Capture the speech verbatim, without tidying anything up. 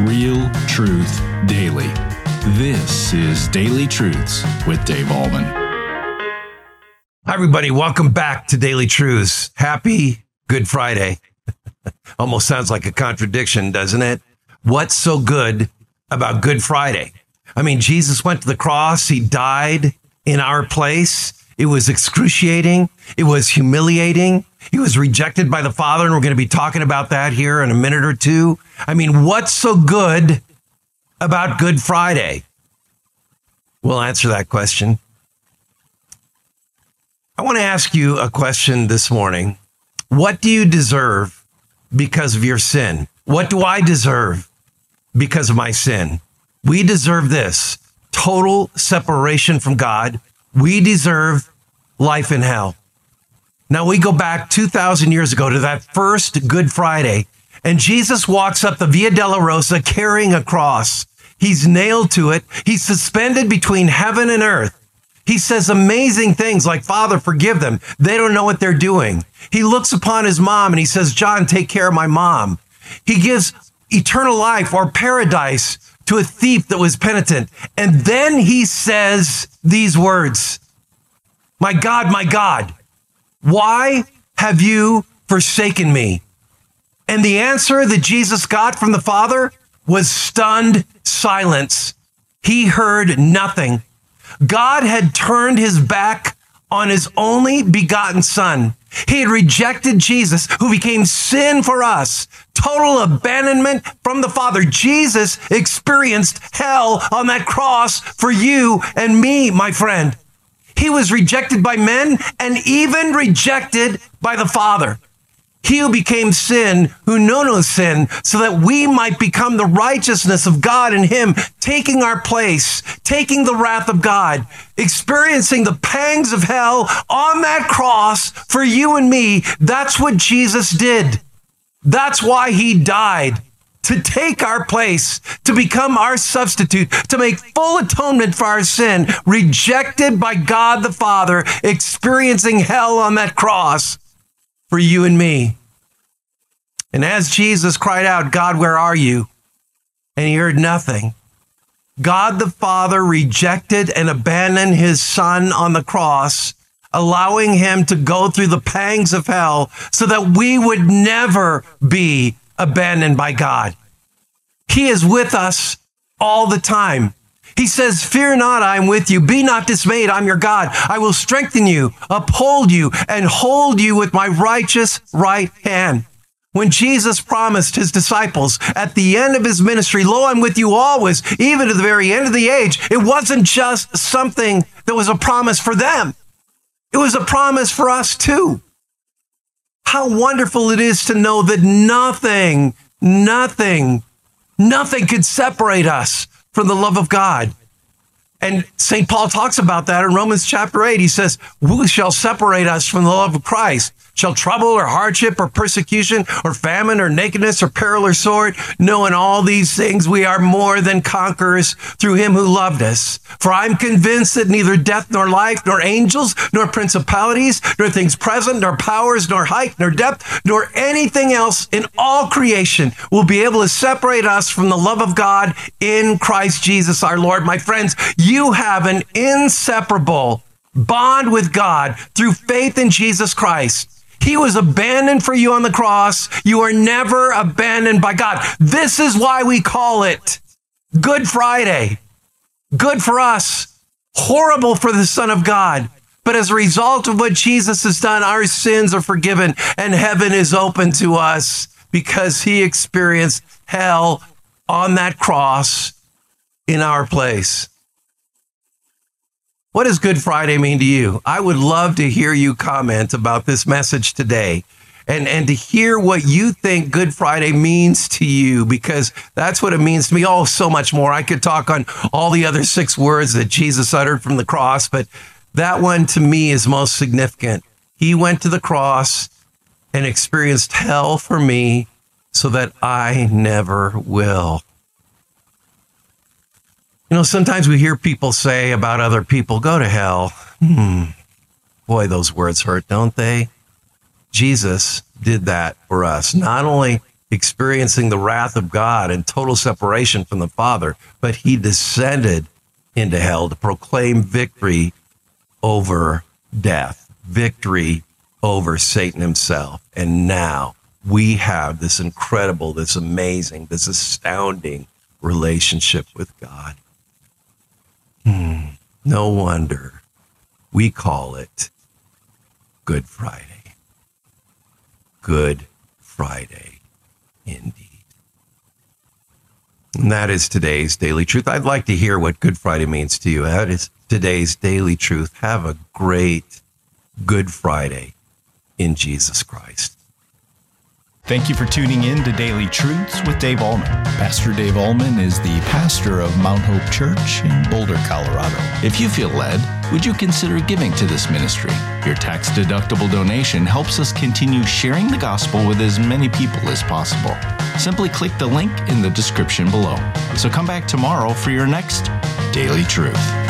Real Truth Daily. This is Daily Truths with Dave Ahlman. Hi, everybody. Welcome back to Daily Truths. Happy Good Friday. Almost sounds like a contradiction, doesn't it? What's so good about Good Friday? I mean, Jesus went to the cross. He died in our place. It was excruciating. It was humiliating. He was rejected by the Father, and we're going to be talking about that here in a minute or two. I mean, what's so good about Good Friday? We'll answer that question. I want to ask you a question this morning. What do you deserve because of your sin? What do I deserve because of my sin? We deserve this: total separation from God. We deserve life in hell. Now, we go back two thousand years ago to that first Good Friday, and Jesus walks up the Via Dolorosa carrying a cross. He's nailed to it. He's suspended between heaven and earth. He says amazing things like, "Father, forgive them. They don't know what they're doing." He looks upon his mom and he says, "John, take care of my mom." He gives eternal life or paradise to a thief that was penitent. And then he says these words, "My God, my God, why have you forsaken me?" And the answer that Jesus got from the Father was stunned silence. He heard nothing. God had turned his back on his only begotten Son. He had rejected Jesus, who became sin for us. Total abandonment from the Father. Jesus experienced hell on that cross for you and me, my friend. He was rejected by men and even rejected by the Father. He who became sin, who knew no sin, so that we might become the righteousness of God in him, taking our place, taking the wrath of God, experiencing the pangs of hell on that cross for you and me. That's what Jesus did. That's why he died, to take our place, to become our substitute, to make full atonement for our sin, rejected by God the Father, experiencing hell on that cross for you and me. And as Jesus cried out, "God, where are you?" and he heard nothing, God the Father rejected and abandoned his Son on the cross, allowing him to go through the pangs of hell so that we would never be abandoned by God. He is with us all the time. He says, "Fear not, I am with you. Be not dismayed. I'm your God. I will strengthen you, uphold you, and hold you with my righteous right hand." When Jesus promised his disciples at the end of his ministry, "Lo, I'm with you always, even to the very end of the age," it wasn't just something that was a promise for them. It was a promise for us too. How wonderful it is to know that nothing, nothing, nothing could separate us from the love of God. And Saint Paul talks about that in Romans chapter eight. He says, "Who shall separate us from the love of Christ? Shall trouble or hardship or persecution or famine or nakedness or peril or sword? No, in all these things we are more than conquerors through him who loved us. For I'm convinced that neither death nor life, nor angels, nor principalities, nor things present, nor powers, nor height, nor depth, nor anything else in all creation will be able to separate us from the love of God in Christ Jesus our Lord." My friends, you have an inseparable bond with God through faith in Jesus Christ. He was abandoned for you on the cross. You are never abandoned by God. This is why we call it Good Friday. Good for us, horrible for the Son of God. But as a result of what Jesus has done, our sins are forgiven and heaven is open to us because he experienced hell on that cross in our place. What does Good Friday mean to you? I would love to hear you comment about this message today and, and to hear what you think Good Friday means to you, because that's what it means to me. Oh, so much more. I could talk on all the other six words that Jesus uttered from the cross, but that one to me is most significant. He went to the cross and experienced hell for me so that I never will. You know, sometimes we hear people say about other people, "Go to hell." Hmm. Boy, those words hurt, don't they? Jesus did that for us. Not only experiencing the wrath of God and total separation from the Father, but he descended into hell to proclaim victory over death, victory over Satan himself. And now we have this incredible, this amazing, this astounding relationship with God. Hmm. No wonder we call it Good Friday. Good Friday indeed. And that is today's Daily Truth. I'd like to hear what Good Friday means to you. That is today's Daily Truth. Have a great Good Friday in Jesus Christ. Thank you for tuning in to Daily Truths with Dave Allman. Pastor Dave Allman is the pastor of Mount Hope Church in Boulder, Colorado. If you feel led, would you consider giving to this ministry? Your tax-deductible donation helps us continue sharing the gospel with as many people as possible. Simply click the link in the description below. So come back tomorrow for your next Daily Truth.